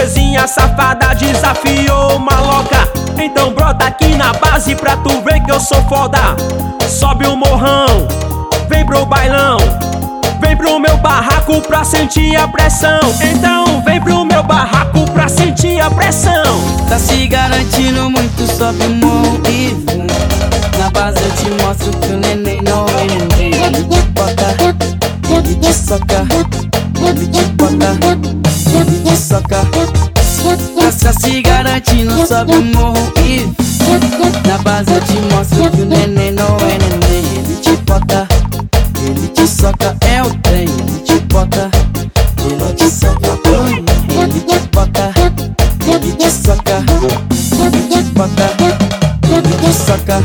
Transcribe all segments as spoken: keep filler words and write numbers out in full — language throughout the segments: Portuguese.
Bebezinha safada desafiou maloca. Então brota aqui na base pra tu ver que eu sou foda. Sobe o morrão, vem pro bailão. Vem pro meu barraco pra sentir a pressão. Então vem pro meu barraco pra sentir a pressão. Tá se garantindo muito, sobe o morro e vum. Na base eu te mostro que o neném não é neném. Ele te bota, ele te soca, ele te bota, ele te soca. Tá se garantindo, sobe o morro e vum. Na base eu te mostro que o neném não é neném. Ele te bota, ele te soca, é o trem. Ele te bota, ele te soca, ele te bota, ele te soca, ele te bota, ele te soca.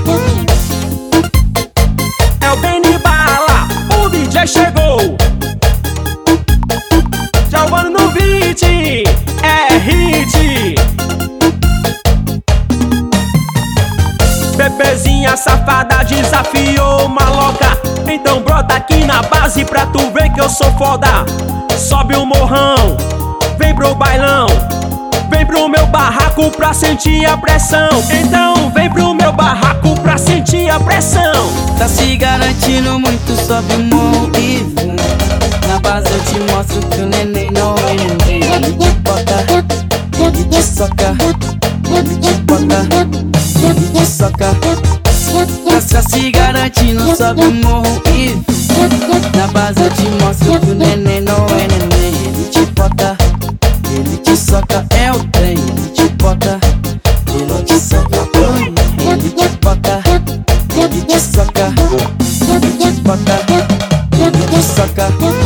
É o Benny Bala, o D J chegou. Giovanni no beat, é hit. Bebezinha safada desafiou maloca. Então brota aqui na base pra tu ver que eu sou foda. Sobe o morrão, vem pro bailão. Vem pro meu barraco pra sentir a pressão. Então vem pro meu barraco pra sentir a pressão. Tá se garantindo muito, sobe o morro e vum. Na base eu te mostro que o neném não é neném. Ele te bota, ele te soca, ele te bota, ele te soca. Tá se garantindo, sobe o morro e vum. Na base eu te mostro que o neném não é neném. Ele te bota, ele te soca, é o trem. Ele te bota, ele te soca, ele te bota, ele te soca, ele te bota, ele te soca.